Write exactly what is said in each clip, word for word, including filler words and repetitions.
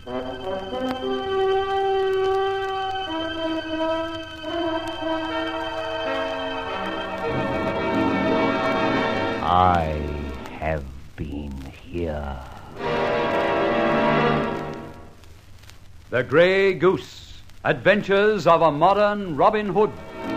I have been here. The Grey Goose. Adventures of a Modern Robin Hood.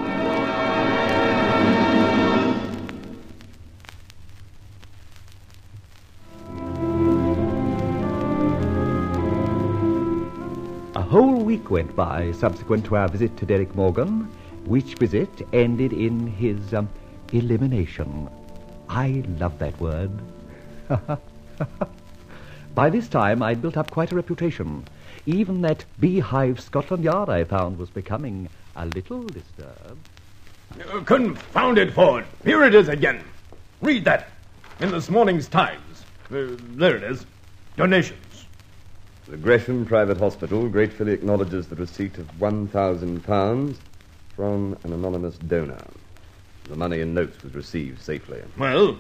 A whole week went by subsequent to our visit to Derek Morgan, which visit ended in his um, elimination. I love that word. By this time, I'd built up quite a reputation. Even that beehive Scotland Yard I found was becoming a little disturbed. Uh, confound it, Ford. Here it is again. Read that. In this morning's Times. Uh, there it is. Donations. The Gresham Private Hospital gratefully acknowledges the receipt of one thousand pounds from an anonymous donor. The money in notes was received safely. Well?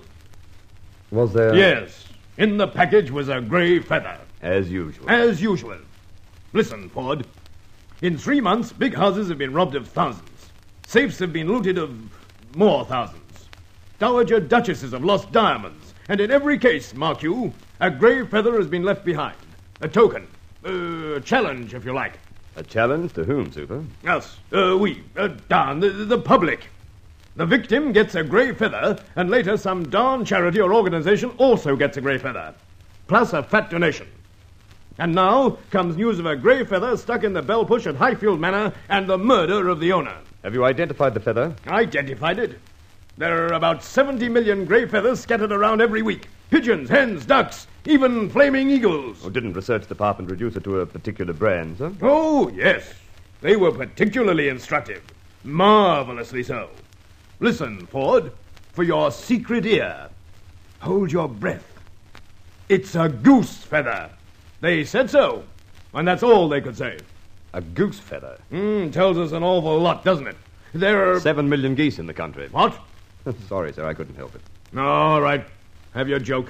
Was there... Yes. In the package was a grey feather. As usual. As usual. Listen, Ford. In three months, big houses have been robbed of thousands. Safes have been looted of more thousands. Dowager duchesses have lost diamonds. And in every case, mark you, a grey feather has been left behind. A token. Uh, a challenge, if you like. A challenge to whom, Super? Us. Uh, we. Uh, darn, the, the public. The victim gets a grey feather, and later some darn charity or organization also gets a grey feather. Plus a fat donation. And now comes news of a grey feather stuck in the bell push at Highfield Manor and the murder of the owner. Have you identified the feather? Identified it. There are about seventy million grey feathers scattered around every week. Pigeons, hens, ducks, even flaming eagles. Oh, didn't research department reduce it to a particular brand, sir? Oh, yes. They were particularly instructive. Marvelously so. Listen, Ford, for your secret ear. Hold your breath. It's a goose feather. They said so, and that's all they could say. A goose feather? Mm, tells us an awful lot, doesn't it? There are... Seven million geese in the country. What? Sorry, sir, I couldn't help it. All right. Have your joke.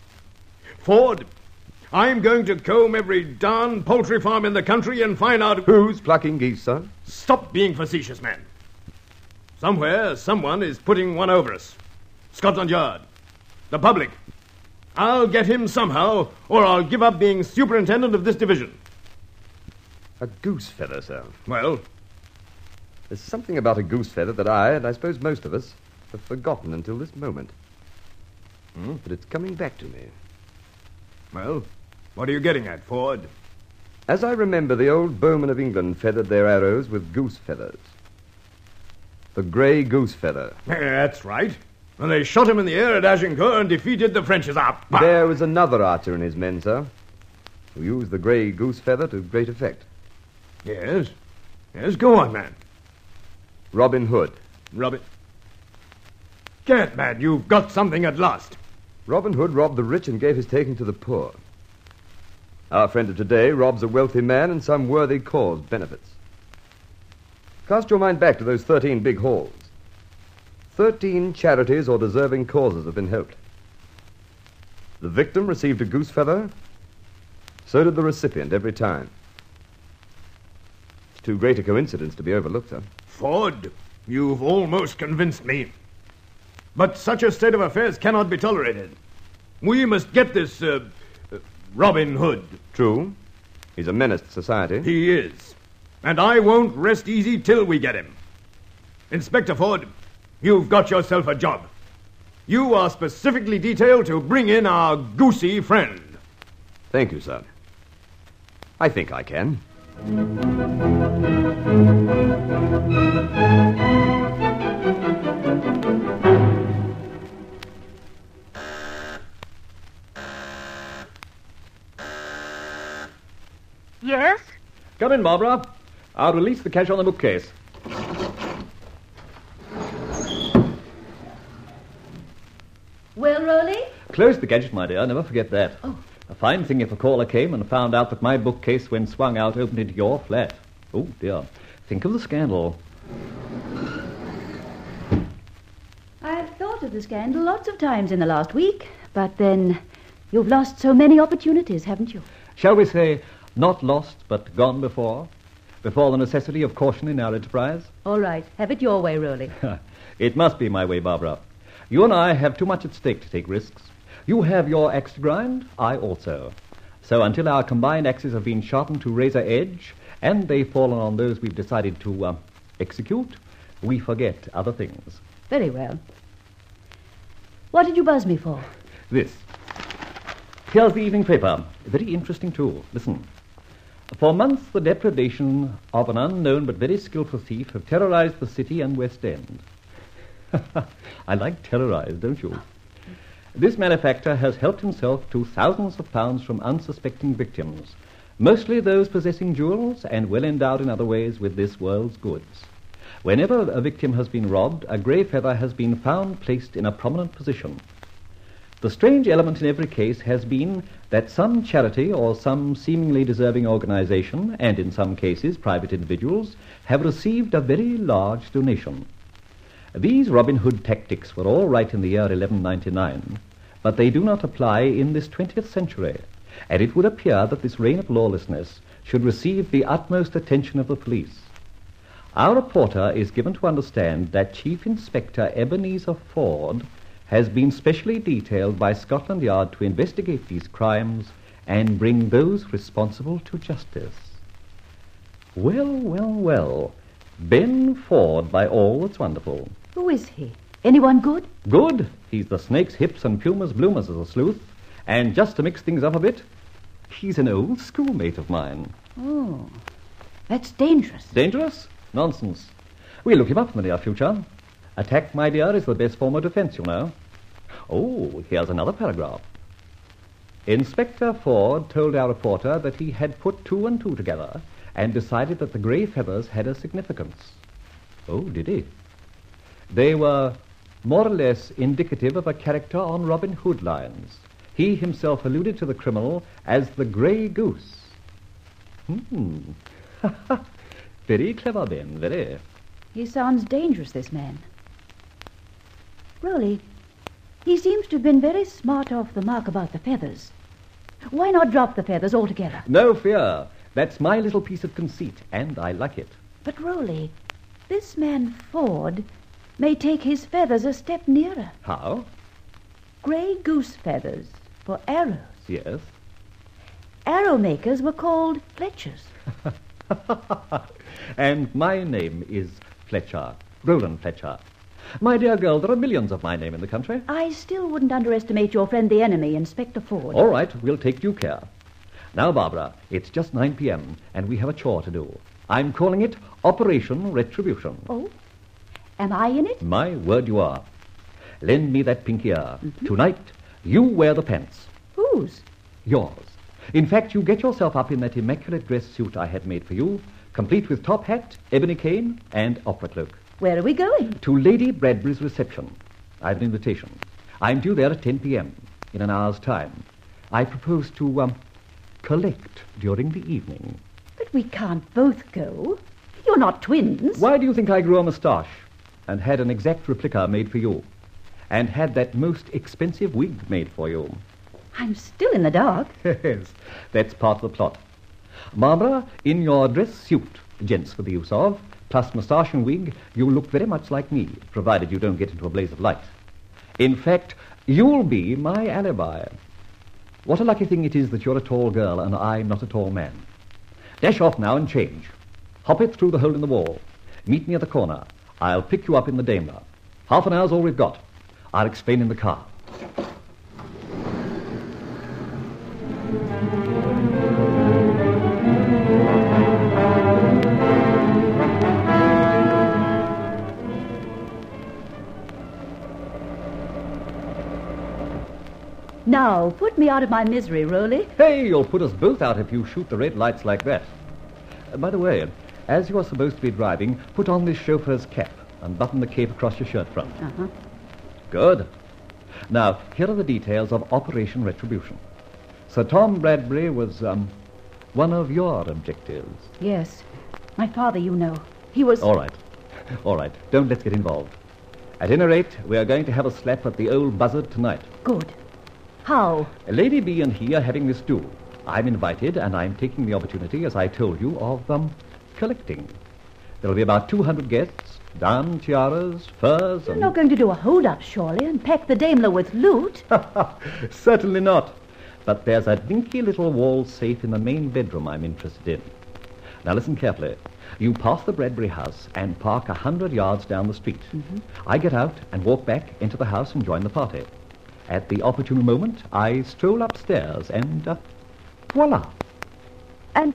Ford, I'm going to comb every darn poultry farm in the country and find out... Who's plucking geese, sir? Stop being facetious, man. Somewhere, someone is putting one over us. Scotland Yard. The public. I'll get him somehow, or I'll give up being superintendent of this division. A goose feather, sir. Well? There's something about a goose feather that I, and I suppose most of us, have forgotten until this moment. Hmm? But it's coming back to me. Well, what are you getting at, Ford? As I remember, the old bowmen of England feathered their arrows with goose feathers. The grey goose feather. That's right. And they shot him in the air at Agincourt and defeated the French. Up. There was another archer and his men, sir, who used the grey goose feather to great effect. Yes. Yes, go on, man. Robin Hood. Robin... Get, man, you've got something at last. Robin Hood robbed the rich and gave his taking to the poor. Our friend of today robs a wealthy man and some worthy cause benefits. Cast your mind back to those thirteen big hauls. Thirteen charities or deserving causes have been helped. The victim received a goose feather. So did the recipient every time. It's too great a coincidence to be overlooked, sir. Ford, you've almost convinced me. But such a state of affairs cannot be tolerated. We must get this, uh, uh, Robin Hood. True. He's a menace to society. He is. And I won't rest easy till we get him. Inspector Ford, you've got yourself a job. You are specifically detailed to bring in our goosey friend. Thank you, sir. I think I can. Yes? Come in, Barbara. I'll release the cash on the bookcase. Well, Rolly? Close the gadget, my dear. Never forget that. Oh. A fine thing if a caller came and found out that my bookcase, when swung out, opened into your flat. Oh, dear. Think of the scandal. I've thought of the scandal lots of times in the last week, but then you've lost so many opportunities, haven't you? Shall we say, Not lost, but gone before. Before the necessity of caution in our enterprise. All right, have it your way, Rowley. It must be my way, Barbara. You and I have too much at stake to take risks. You have your axe to grind, I also. So until our combined axes have been sharpened to razor edge, and they've fallen on those we've decided to uh, execute, we forget other things. Very well. What did you buzz me for? This. Here's the evening paper. Very interesting, too. Listen. For months, the depredation of an unknown but very skillful thief have terrorized the city and West End. I like terrorized, don't you? This malefactor has helped himself to thousands of pounds from unsuspecting victims, mostly those possessing jewels and well endowed in other ways with this world's goods. Whenever a victim has been robbed, a grey feather has been found placed in a prominent position. The strange element in every case has been that some charity or some seemingly deserving organization, and in some cases private individuals, have received a very large donation. These Robin Hood tactics were all right in the year eleven ninety-nine, but they do not apply in this twentieth century, and it would appear that this reign of lawlessness should receive the utmost attention of the police. Our reporter is given to understand that Chief Inspector Ebenezer Ford has been specially detailed by Scotland Yard to investigate these crimes and bring those responsible to justice. Well, well, well. Ben Ford, by all that's wonderful. Who is he? Anyone good? Good. He's the snake's hips and puma's bloomers as a sleuth. And just to mix things up a bit, he's an old schoolmate of mine. Oh, that's dangerous. Dangerous? Nonsense. We'll look him up in the near future. Attack, my dear, is the best form of defense, you know. Oh, here's another paragraph. Inspector Ford told our reporter that he had put two and two together and decided that the grey feathers had a significance. Oh, did he? They were more or less indicative of a character on Robin Hood lines. He himself alluded to the criminal as the Grey Goose. Hmm. Very clever, Ben, very. He sounds dangerous, this man. Rowley, he seems to have been very smart off the mark about the feathers. Why not drop the feathers altogether? No fear. That's my little piece of conceit, and I like it. But, Rowley, this man Ford may take his feathers a step nearer. How? Grey goose feathers for arrows. Yes. Arrow makers were called Fletchers. And my name is Fletcher, Roland Fletcher. My dear girl, there are millions of my name in the country. I still wouldn't underestimate your friend the enemy, Inspector Ford. All right, we'll take due care. Now, Barbara, it's just nine p.m., and we have a chore to do. I'm calling it Operation Retribution. Oh? Am I in it? My word you are. Lend me that pink ear. Mm-hmm. Tonight, you wear the pants. Whose? Yours. In fact, you get yourself up in that immaculate dress suit I had made for you, complete with top hat, ebony cane, and opera cloak. Where are we going? To Lady Bradbury's reception. I've an invitation. I'm due there at ten p.m., in an hour's time. I propose to, um, collect during the evening. But we can't both go. You're not twins. Why do you think I grew a moustache and had an exact replica made for you and had that most expensive wig made for you? I'm still in the dark. Yes, that's part of the plot. Barbara, in your dress suit, gents for the use of, plus moustache and wig, you look very much like me, provided you don't get into a blaze of light. In fact, you'll be my alibi. What a lucky thing it is that you're a tall girl and I'm not a tall man. Dash off now and change. Hop it through the hole in the wall. Meet me at the corner. I'll pick you up in the Daimler. Half an hour's all we've got. I'll explain in the car. Now, put me out of my misery, Rowley. Hey, you'll put us both out if you shoot the red lights like that. Uh, by the way, as you are supposed to be driving, put on this chauffeur's cap and button the cape across your shirt front. Uh-huh. Good. Now, here are the details of Operation Retribution. Sir Tom Bradbury was, um, one of your objectives. Yes. My father, you know. He was... All right. All right. Don't let's get involved. At any rate, we are going to have a slap at the old buzzard tonight. Good. How? Lady B and he are having this duel. I'm invited, and I'm taking the opportunity, as I told you, of um, collecting. There'll be about two hundred guests, down tiaras, furs, You're and... not going to do a hold-up, surely, and pack the Daimler with loot? Certainly not. But there's a dinky little wall safe in the main bedroom I'm interested in. Now listen carefully. You pass the Bradbury house and park a hundred yards down the street. Mm-hmm. I get out and walk back into the house and join the party. At the opportune moment, I stroll upstairs and... Uh, voila! And...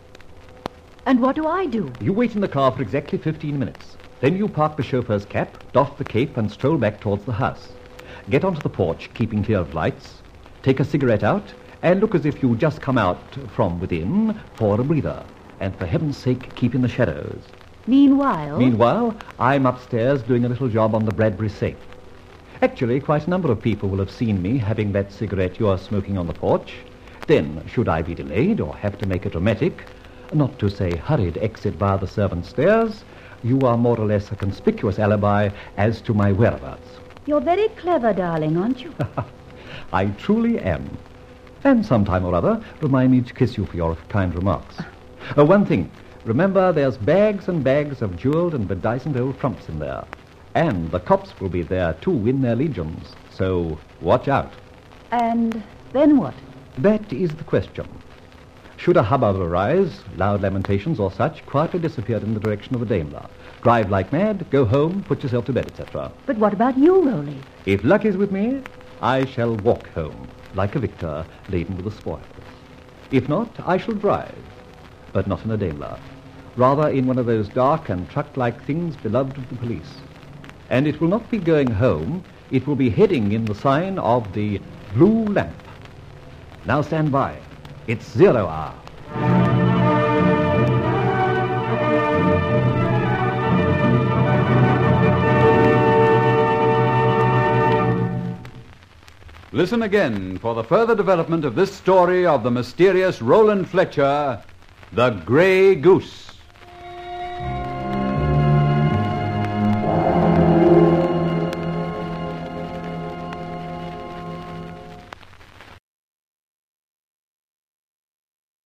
and what do I do? You wait in the car for exactly fifteen minutes. Then you park the chauffeur's cap, doff the cape, and stroll back towards the house. Get onto the porch, keeping clear of lights. Take a cigarette out, and look as if you just come out from within for a breather. And for heaven's sake, keep in the shadows. Meanwhile... Meanwhile, I'm upstairs doing a little job on the Bradbury safe. Actually, quite a number of people will have seen me having that cigarette you're smoking on the porch. Then, should I be delayed or have to make a dramatic, not to say hurried exit via the servants' stairs, you are more or less a conspicuous alibi as to my whereabouts. You're very clever, darling, aren't you? I truly am. And sometime or other, remind me to kiss you for your kind remarks. Uh, one thing, remember there's bags and bags of jeweled and bedizened old frumps in there. And the cops will be there, too, in their legions. So, watch out. And then what? That is the question. Should a hubbub arise, loud lamentations or such, quietly disappear in the direction of the Daimler. Drive like mad, go home, put yourself to bed, et cetera. But what about you, Rolly? If luck is with me, I shall walk home, like a victor, laden with the spoils. If not, I shall drive, but not in a Daimler. Rather in one of those dark and truck-like things beloved of the police. And it will not be going home, it will be heading in the sign of the Blue Lamp. Now stand by. It's zero hour. Listen again for the further development of this story of the mysterious Roland Fletcher, The Grey Goose.